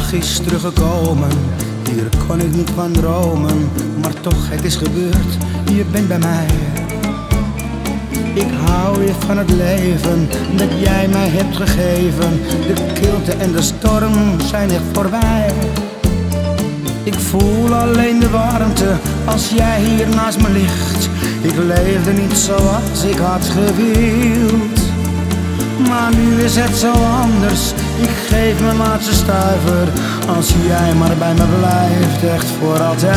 dag is teruggekomen, hier kon ik niet van dromen. Maar toch, het is gebeurd, je bent bij mij. Ik hou weer van het leven dat jij mij hebt gegeven. De kilte en de storm zijn echt voorbij. Ik voel alleen de warmte als jij hier naast me ligt. Ik leefde niet zoals ik had gewild, maar nu is het zo anders. Ik geef mijn laatste stuiver als jij maar bij me blijft, echt voor altijd.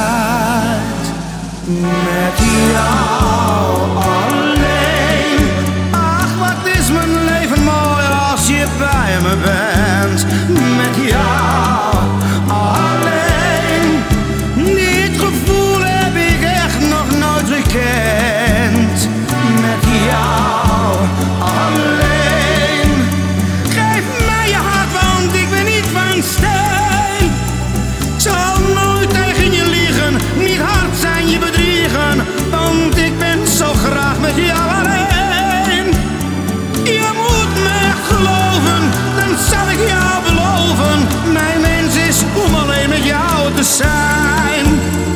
Met jou alleen. Ach, wat is mijn leven mooi als je bij me bent. Met jou alleen. Dit gevoel heb ik echt nog nooit gekend. Met jou alleen. Geef mij je hart, want ik ben niet van steen. Ik zal nooit tegen je liegen, niet hard zijn je bedriegen, want ik ben zo graag met jou alleen. Je moet me geloven, dan zal ik jou beloven. Mijn wens is om alleen met jou te zijn.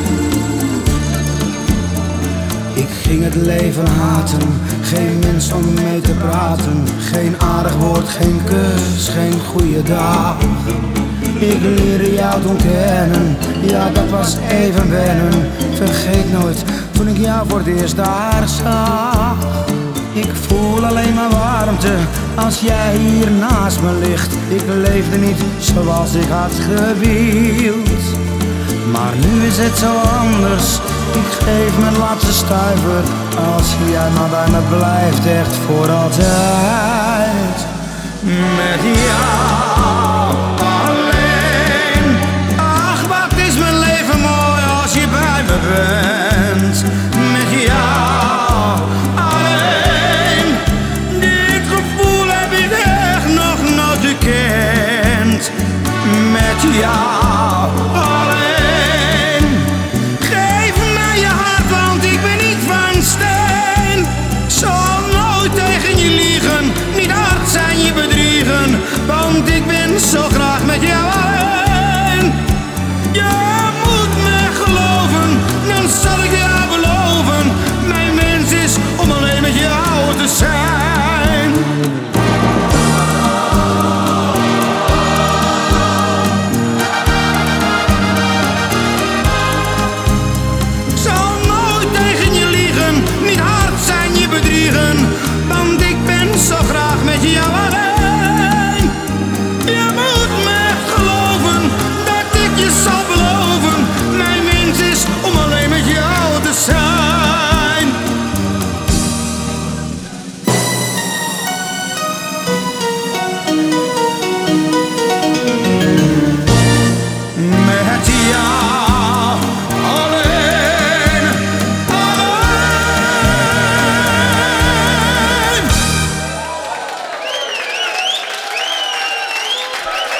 Ik ging het leven haten, geen mens om mee te praten. Geen aardig woord, geen kus, geen goeie dag. Ik leerde jou toen kennen, ja dat was even wennen. Vergeet nooit, toen ik jou voor het eerst daar zag. Ik voel alleen maar warmte als jij hier naast me ligt. Ik leefde niet zoals ik had gewild, maar nu is het zo anders. Ik geef mijn laatste stuiver als jij maar bij me blijft, echt voor altijd. Met jou